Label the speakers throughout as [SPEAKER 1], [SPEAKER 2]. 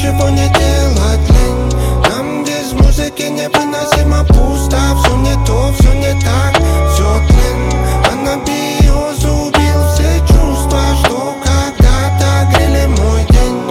[SPEAKER 1] ничего не делать лень. Нам без музыки невыносимо пусто. Все не то, все не так, все тлен. Анабиоз убил все чувства, что когда-то грели мой день.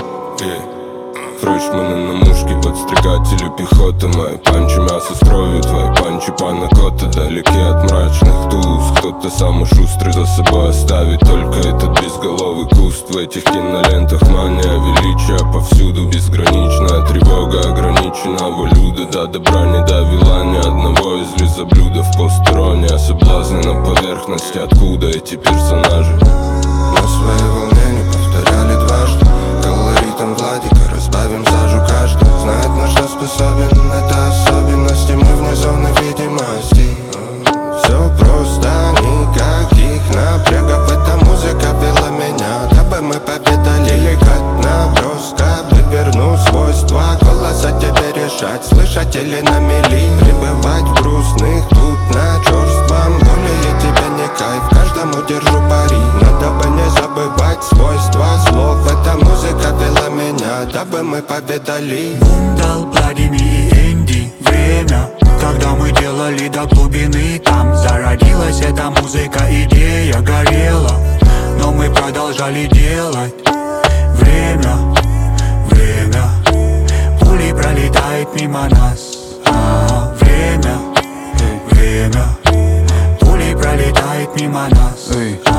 [SPEAKER 2] Фрeshманы на мушке, подстрекатели пехоты. Мои панчи мясо строят, твои панчи панакоты. Далеки от мрачных туз. Кто-то самый шустрый за собой оставит только этот безголовый куст. В этих кинолентах мания величия повсюду. Безграничная тревога ограниченного люда. До добра не довела ни одного из лизоблюдов. Посторонняя соблазны на поверхности. Откуда эти персонажи?
[SPEAKER 1] На своей волне не повторяли дважды. Колоритом Владика разбавим сажу каждый. Знает, на что способен, это особенности. Мы вне зоны видимости. Все просто, никаких напрягов. Эта музыка вела меня, дабы мы победали. Деликатно, броско, выверну свойства голоса тебе решать, слышать или на мели. Пребывать в грустных, тут на черством. Более тебе не кайф, каждому держу пари. Надо бы не забывать свойства слов. Эта музыка вела меня, дабы мы победали.
[SPEAKER 3] Бундал, Владимир и Энди. Время, когда мы делали до глубины. Там зародилась эта музыка, идея горела, но мы продолжали делать. Время, время, пули пролетает мимо нас. Время, время, пули пролетает мимо нас.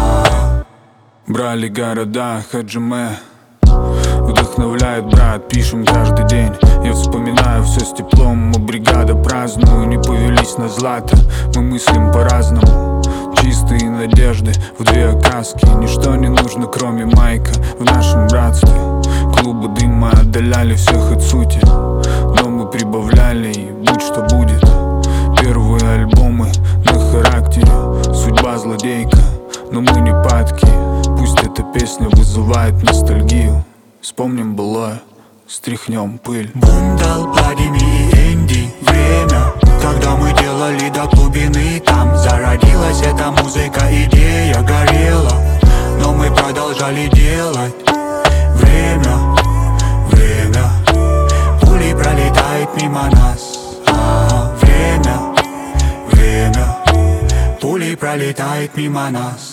[SPEAKER 4] Брали города, хаджиме. Вдохновляет брат, пишем каждый день. Я вспоминаю все с теплом. Мы бригада праздную, не повелись на злато. Мы мыслим по-разному, чистые надежды в две окраски. Ничто не нужно, кроме майка в нашем братстве. Клубы дыма отдаляли всех от сути, но мы прибавляли, и будь что будет. Первые альбомы на характере. Судьба злодейка, но мы не падки. Пусть эта песня вызывает ностальгию. Вспомним былое, стряхнем пыль.
[SPEAKER 3] Бундал, Владимир и Энди. Время, когда мы делали до глубины. Там зародилась эта музыка, идея горела, но мы продолжали делать. Время, время, пули пролетает мимо нас. Время, время, пули пролетает мимо нас.